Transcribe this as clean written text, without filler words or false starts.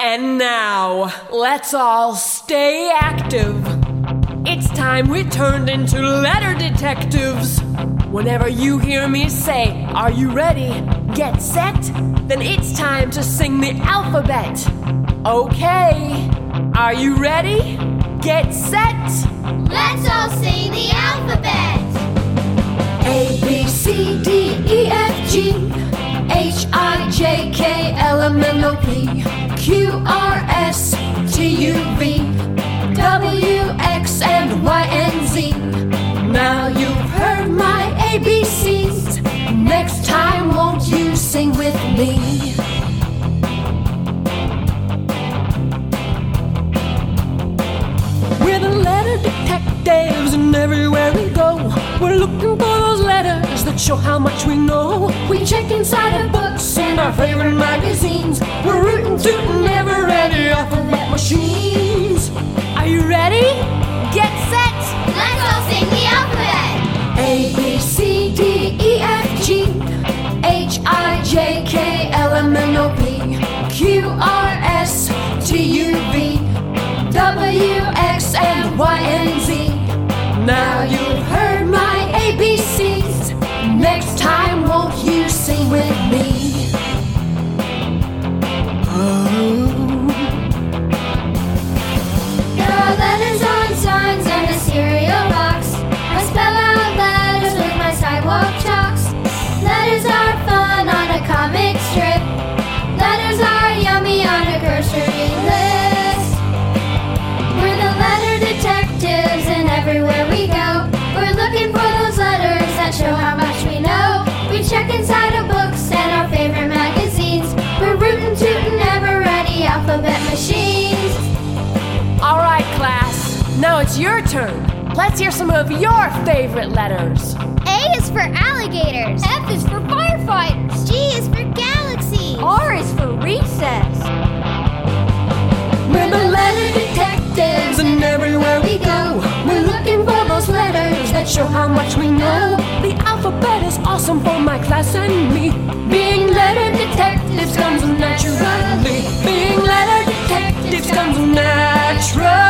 And now, let's all stay active. It's time we turned into letter detectives. Whenever you hear me say, "Are you ready? Get set?" then it's time to sing the alphabet. Okay, are you ready? Get set? Let's all sing the alphabet. A, B, C, D, E, F, G, H, I, J, K, L, M, N, O, P, Q, R, S, T, U, V, W, X, and Y, and Z. Now you've heard my ABCs. Next time, won't you sing with me? We're the letter detectives, and everywhere we go, we're looking for those letters that show how much we know. We check inside our books and our favorite magazines. We're rootin', tootin', ever ready alphabet machines. Are you ready? Get set! Let's all sing the alphabet. A, B, C, D, E, F, G, H, I, J, K, L, M, N, O, P, Q, R, S, T, U, V, W, X, and Y, and Z. Now you've heard my ABCs. Next time, won't you sing with me? There are letters on signs and a cereal box. I spell out letters with my sidewalk chalks. Letters are fun on a comic strip. Letters are yummy on a grocery list. We're the letter detectives, and everywhere we go, we're looking for those letters that show how much we know. We check inside our books and our favorite magazines. We're rootin', tootin', ever ready alphabet machines. All right, class. Now it's your turn. Let's hear some of your favorite letters. A is for alligators. F is for firefighters. G is for galaxies. R is for recess. We're the letter detectives, and everywhere we go, we're looking for those letters that show how much we know. The alphabet is awesome for my class and me. Being letter detectives comes naturally. Being letter detectives comes naturally.